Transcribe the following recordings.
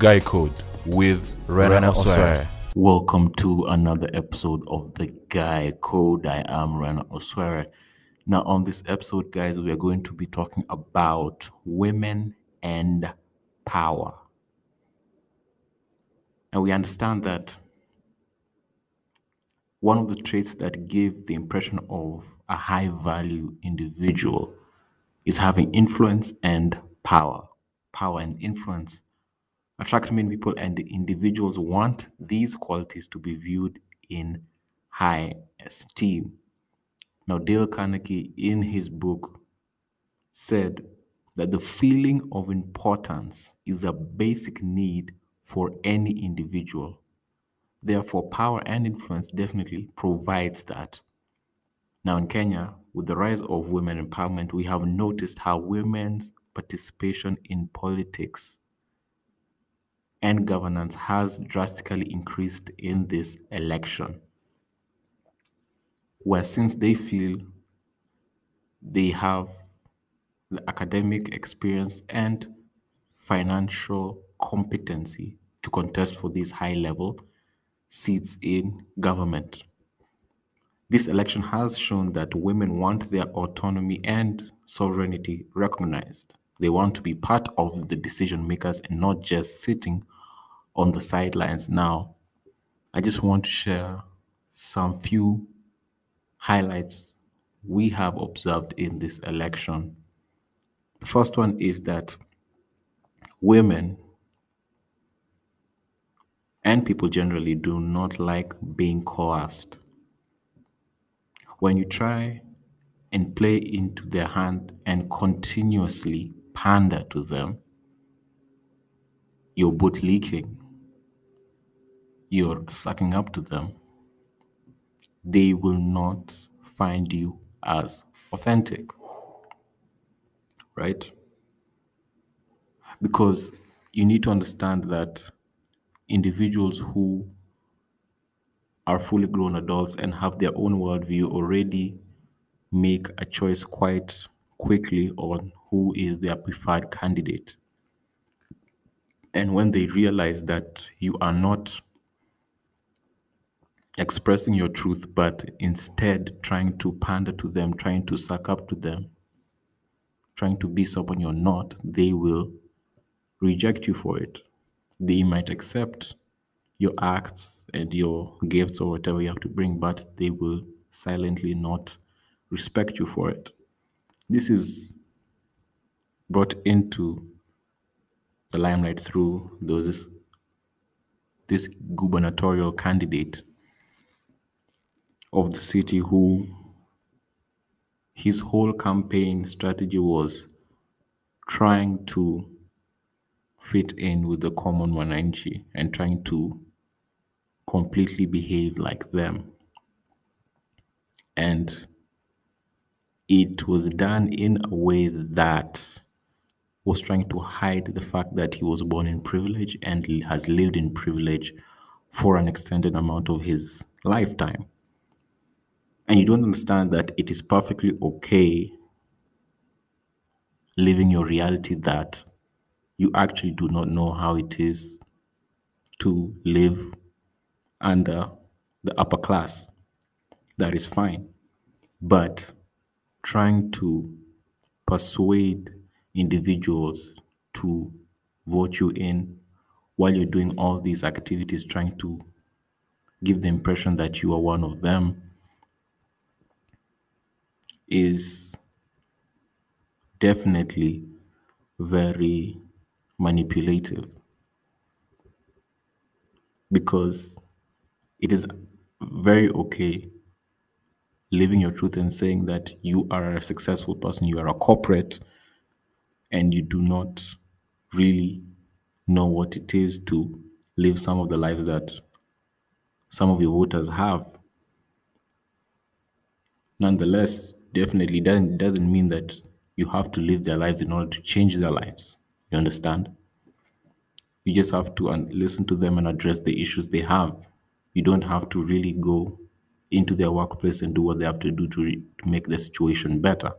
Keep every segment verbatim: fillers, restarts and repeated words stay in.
Guy Code with Rena Oswere. Welcome to another episode of The Guy Code. I am Rena Oswere. Now, on this episode, guys, we are going to be talking about women and power. And we understand that one of the traits that give the impression of a high value individual is having influence and power. Power and influence attract many people, and the individuals want these qualities to be viewed in high esteem. Now, Dale Carnegie, in his book, said that the feeling of importance is a basic need for any individual. Therefore, power and influence definitely provides that. Now, in Kenya, with the rise of women empowerment, we have noticed how women's participation in politics and governance has drastically increased in this election, where since they feel they have the academic experience and financial competency to contest for these high level seats in government. This election has shown that women want their autonomy and sovereignty recognized. They want to be part of the decision makers and not just sitting on the sidelines. Now, I just want to share some few highlights we have observed in this election. The first one is that women and people generally do not like being coerced. When you try and play into their hand and continuously pander to them, you're both leaking, you're sucking up to them, they will not find you as authentic, right? Because you need to understand that individuals who are fully grown adults and have their own worldview already make a choice quite quickly on who is their preferred candidate. And when they realize that you are not expressing your truth, but instead trying to pander to them, trying to suck up to them, trying to be someone you're not, they will reject you for it. They might accept your acts and your gifts or whatever you have to bring, but they will silently not respect you for it. This is brought into the limelight through those this, this gubernatorial candidate of the city who his whole campaign strategy was trying to fit in with the common wananchi and trying to completely behave like them. And it was done in a way that was trying to hide the fact that he was born in privilege and has lived in privilege for an extended amount of his lifetime. And you don't understand that it is perfectly okay living your reality that you actually do not know how it is to live under the upper class. That is fine. But trying to persuade individuals to vote you in while you're doing all these activities, trying to give the impression that you are one of them, is definitely very manipulative, because it is very okay living your truth and saying that you are a successful person, you are a corporate, and you do not really know what it is to live some of the lives that some of your voters have. Nonetheless, definitely doesn't doesn't mean that you have to live their lives in order to change their lives. You understand? You just have to un- listen to them and address the issues they have. You don't have to really go into their workplace and do what they have to do to, re- to make the situation better.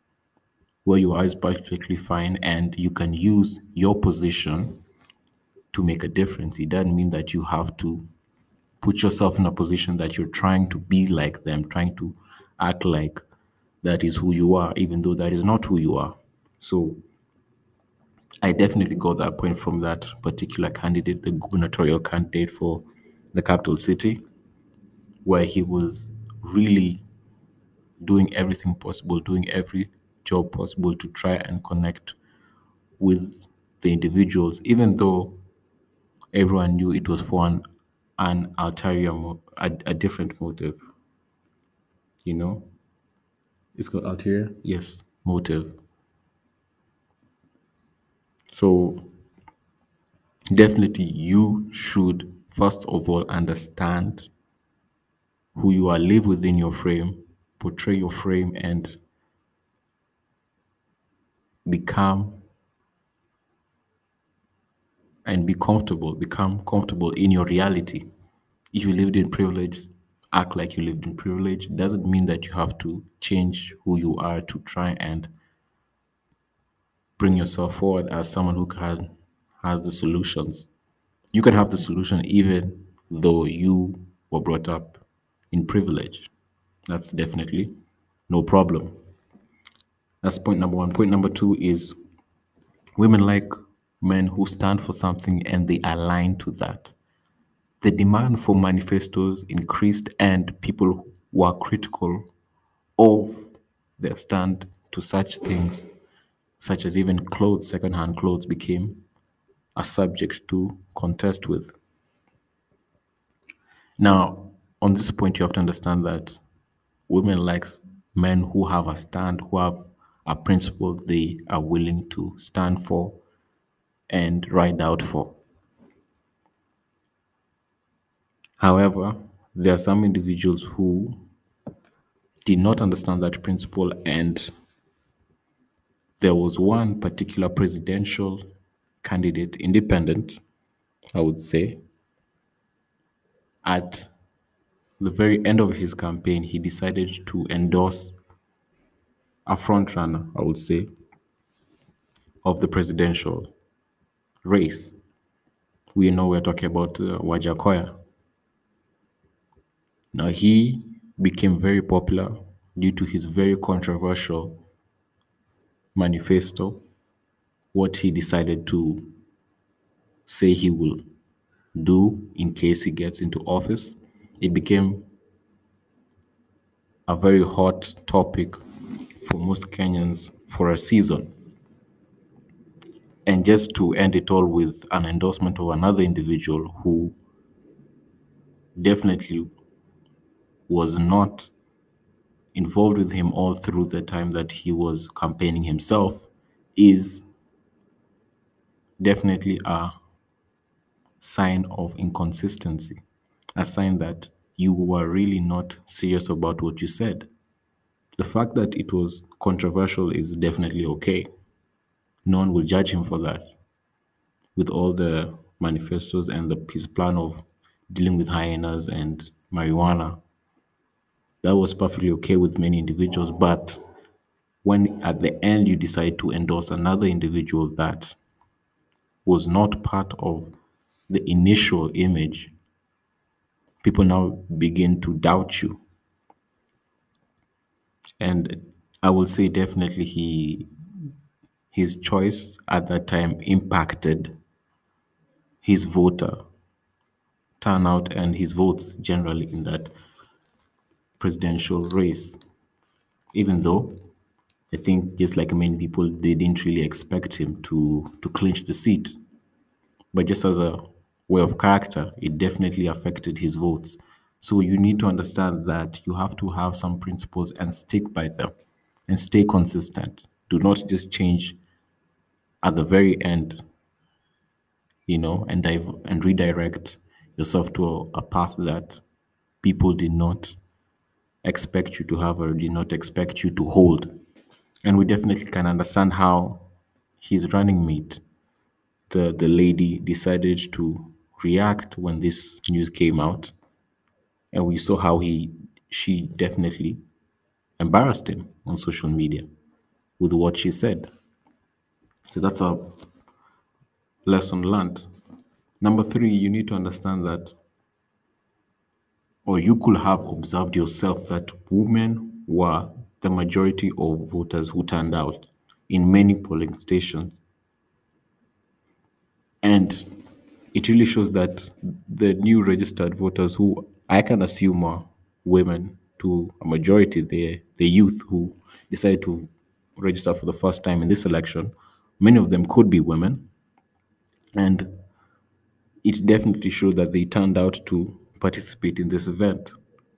Where you are is perfectly fine, and you can use your position to make a difference. It doesn't mean that you have to put yourself in a position that you're trying to be like them, trying to act like that is who you are, even though that is not who you are. So I definitely got that point from that particular candidate, the gubernatorial candidate for the capital city, where he was really doing everything possible, doing every job possible to try and connect with the individuals, even though everyone knew it was for an, an ulterior, mo- a, a different motive, you know? It's called ulterior? Yes, motive. So definitely you should, first of all, understand who you are, live within your frame, portray your frame, and become and be comfortable, become comfortable in your reality. If you lived in privilege, act like you lived in privilege. It doesn't mean that you have to change who you are to try and bring yourself forward as someone who can has the solutions. You can have the solution even though you were brought up in privilege. That's definitely no problem. That's point number one. Point number two is women like men who stand for something and they align to that. The demand for manifestos increased, and people who are critical of their stand to such things, such as even clothes, secondhand clothes, became a subject to contest with. Now, on this point, you have to understand that women like men who have a stand, who have a principle they are willing to stand for and ride out for. However, there are some individuals who did not understand that principle, and there was one particular presidential candidate, independent, I would say, at the very end of his campaign, he decided to endorse a front runner, I would say, of the presidential race. We know we're talking about uh, Wajakoya. Now, he became very popular due to his very controversial manifesto, what he decided to say he will do in case he gets into office. It became a very hot topic for most Kenyans for a season. And just to end it all with an endorsement of another individual who definitely was not involved with him all through the time that he was campaigning himself is definitely a sign of inconsistency, a sign that you were really not serious about what you said. The fact that it was controversial is definitely okay. No one will judge him for that. With all the manifestos and the his plan of dealing with hyenas and marijuana, that was perfectly okay with many individuals. But when at the end you decide to endorse another individual that was not part of the initial image, people now begin to doubt you. And I will say definitely he his choice at that time impacted his voter turnout and his votes generally in that presidential race. Even though I think just like many people, they didn't really expect him to to clinch the seat. But just as a way of character, it definitely affected his votes. So you need to understand that you have to have some principles and stick by them and stay consistent. Do not just change at the very end, you know, and dive and redirect yourself to a, a path that people did not expect you to have or did not expect you to hold. And we definitely can understand how his running mate, the, the lady, decided to react when this news came out. And we saw how he she definitely embarrassed him on social media with what she said. So that's a lesson learned. Number three, you need to understand that, or you could have observed yourself that women were the majority of voters who turned out in many polling stations. And it really shows that the new registered voters, who I can assume are women to a majority, the the youth who decided to register for the first time in this election, many of them could be women, and it definitely showed that they turned out to participate in this event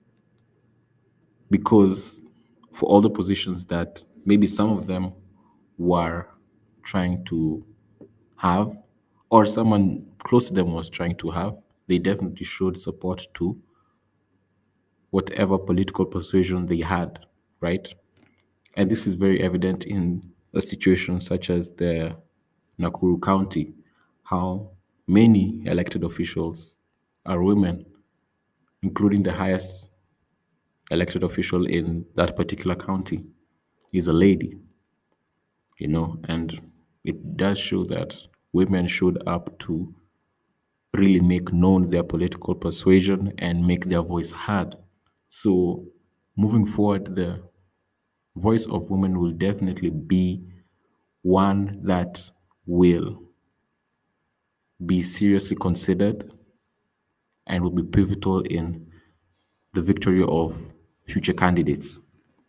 because for all the positions that maybe some of them were trying to have, or someone close to them was trying to have, they definitely showed support to whatever political persuasion they had, right? And this is very evident in a situation such as the Nakuru County, how many elected officials are women, including the highest elected official in that particular county is a lady, you know, and it does show that women showed up to really make known their political persuasion and make their voice heard. So, moving forward, the voice of women will definitely be one that will be seriously considered and will be pivotal in the victory of future candidates.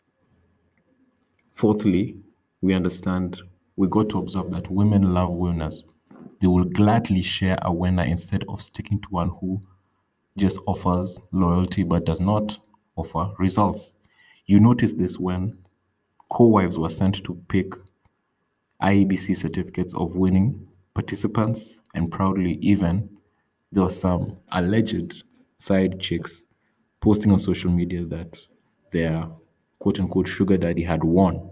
Fourthly, we understand we got to observe that women love winners. They will gladly share a winner instead of sticking to one who just offers loyalty but does not offer results. You notice this when co-wives were sent to pick I E B C certificates of winning participants, and proudly, even there were some alleged side chicks posting on social media that their quote unquote sugar daddy had won.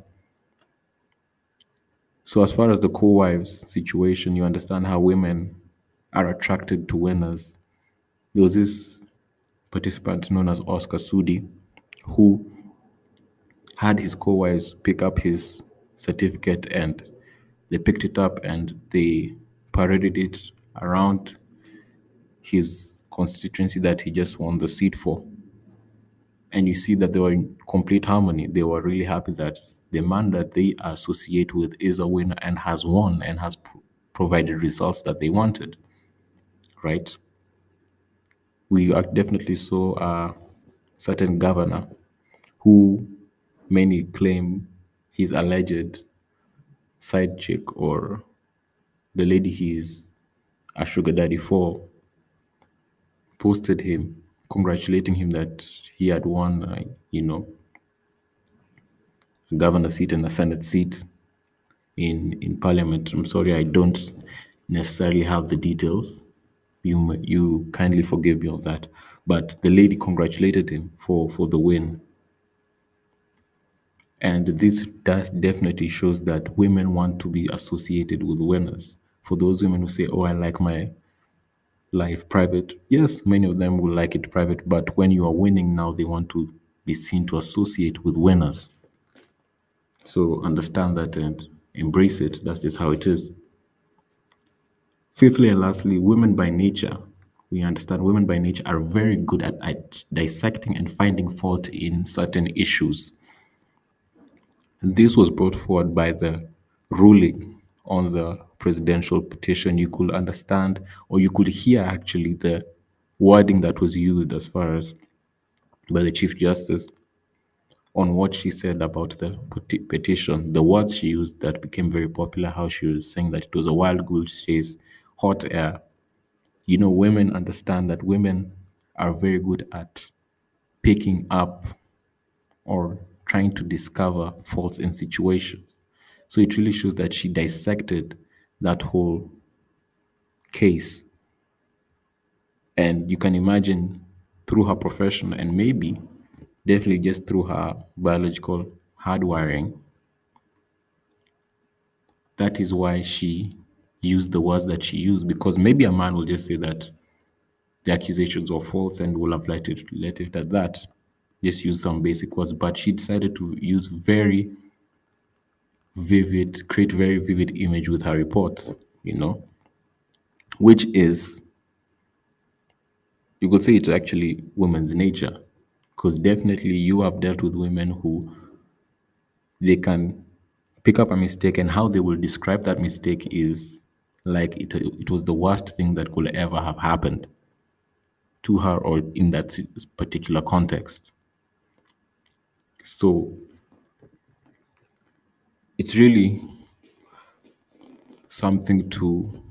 So, as far as the co wives situation, you understand how women are attracted to winners. There was this participant known as Oscar Sudi who had his co wives pick up his certificate, and they picked it up and they paraded it around his constituency that he just won the seat for. And you see that they were in complete harmony. They were really happy that the man that they associate with is a winner and has won and has pro- provided results that they wanted, right? We are definitely saw a certain governor who many claim his alleged side chick or the lady he is a sugar daddy for posted him congratulating him that he had won, uh, you know, a governor seat and a senate seat in in parliament. I'm sorry, I don't necessarily have the details. You m- you kindly forgive me on that. But the lady congratulated him for for the win, and this does definitely shows that women want to be associated with winners. For those women who say, "Oh, I like my life private," yes, many of them will like it private. But when you are winning now, they want to be seen to associate with winners. So understand that and embrace it. That's just how it is. Fifthly and lastly, women by nature. We understand women by nature are very good at, at dissecting and finding fault in certain issues. This was brought forward by the ruling on the presidential petition. You could understand, or you could hear actually the wording that was used as far as by the Chief Justice on what she said about the peti- petition. The words she used that became very popular, how she was saying that it was a wild goose chase, hot air. You know, women understand that women are very good at picking up or trying to discover faults in situations. So it really shows that she dissected that whole case. And you can imagine through her profession and maybe definitely just through her biological hardwiring, that is why she used the words that she used. Because maybe a man will just say that the accusations were false and will have let it, let it at that. Just use some basic words. But she decided to use very vivid, create very vivid image with her report, you know, which is You could say it's actually women's nature, because definitely you have dealt with women who they can pick up a mistake, and how they will describe that mistake is like it, it was the worst thing that could ever have happened to her or in that s- particular context. So it's really something to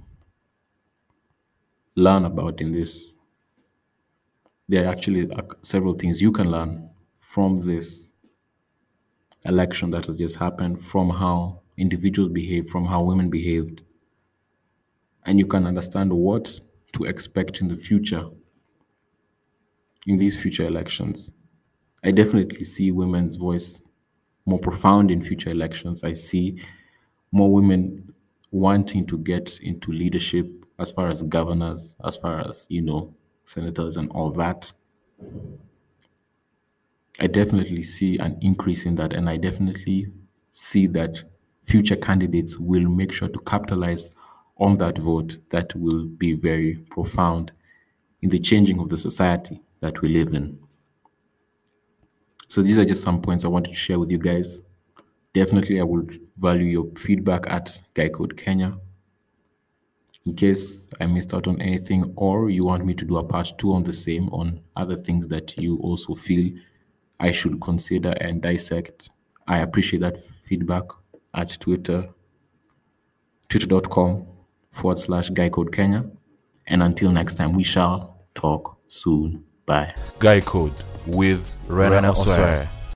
learn about in this. There are actually uh, several things you can learn from this election that has just happened, from how individuals behave, from how women behaved, and you can understand what to expect in the future, in these future elections. I definitely see women's voice more profound in future elections. I see more women wanting to get into leadership as far as governors, as far as, you know, senators and all that. I definitely see an increase in that, and I definitely see that future candidates will make sure to capitalize on that vote that will be very profound in the changing of the society that we live in. So these are just some points I wanted to share with you guys. Definitely, I would value your feedback at Guy Code Kenya. In case I missed out on anything, or you want me to do a part two on the same, on other things that you also feel I should consider and dissect, I appreciate that feedback at Twitter, twitter.com forward slash Guy Code Kenya. And until next time, we shall talk soon. Bye. Guy Code with Rena Osware.